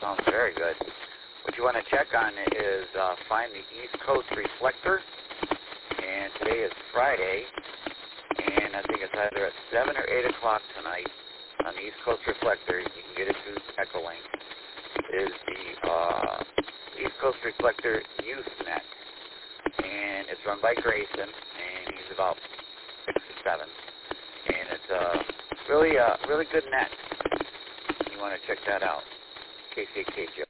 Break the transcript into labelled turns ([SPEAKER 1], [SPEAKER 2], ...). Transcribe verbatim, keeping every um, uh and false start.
[SPEAKER 1] sounds very good. What you want to check on is uh, find the East Coast reflector. And today is Friday, and I think it's either at seven or eight o'clock tonight on the East Coast reflector. You can get it through Echolink. Is the uh, East Coast Reflector Youth Net, and it's run by Grayson, and he's about six or seven, and it's a really, uh, really good net. You want to check that out. K C K J.